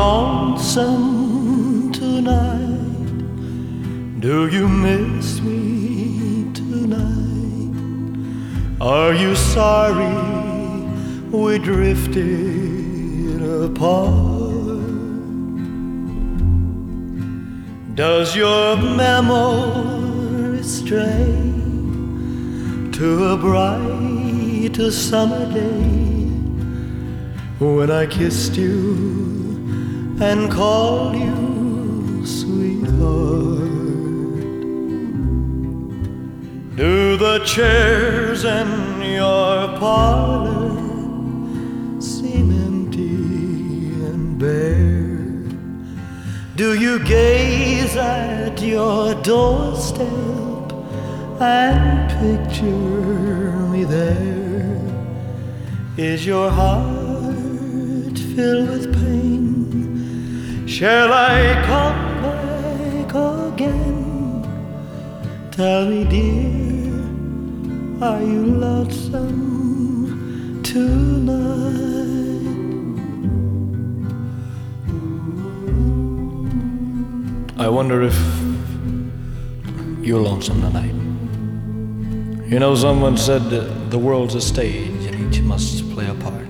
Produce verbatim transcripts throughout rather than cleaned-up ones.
lonesome tonight? Do you miss me tonight? Are you sorry we drifted apart? Does your memory stray to a bright summer day when I kissed you and called you sweetheart? Do the chairs in your parlor seem empty and bare? Do you gaze at your doorstep and picture me there? Is your heart filled with pain? Shall I come back again? Tell me, dear, are you lonesome tonight? I wonder if you're lonesome tonight. You know, someone said that the world's a stage and each must play a part.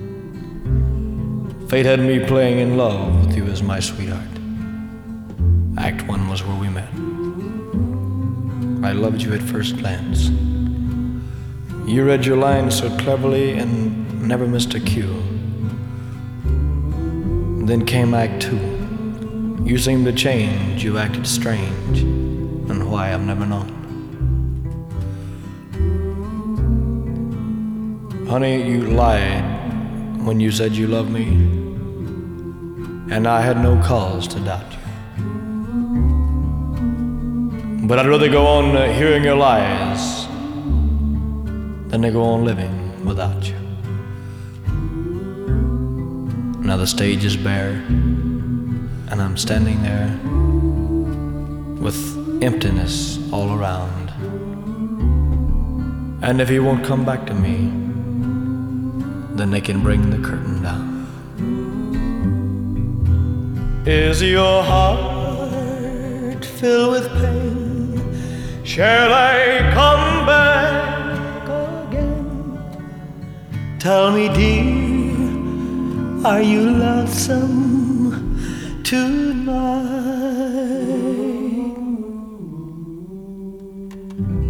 Fate had me playing in love with you as my sweetheart. Act one was where we met. I loved you at first glance. You read your lines so cleverly and never missed a cue. Then came Act two. You seemed to change, you acted strange, and why I've never known. Honey, you lied when you said you loved me, and I had no cause to doubt you. But I'd rather go on uh, hearing your lies than to go on living without you. Now the stage is bare, and I'm standing there with emptiness all around. And if he won't come back to me, then they can bring the curtain down. Is your heart filled with pain? Shall I come back again? Tell me, dear, are you lonesome tonight?